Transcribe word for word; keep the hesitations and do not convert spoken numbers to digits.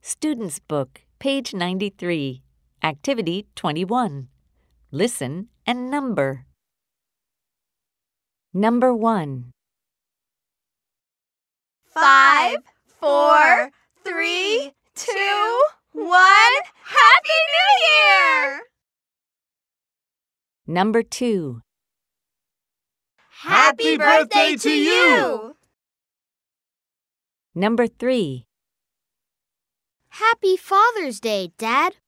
Student's Book, page ninety-three, Activity twenty-one. Listen and number. Number one. Five, four, three, two, one. Happy New Year! Number two. Happy birthday to you! Number three. Happy Father's Day, Dad.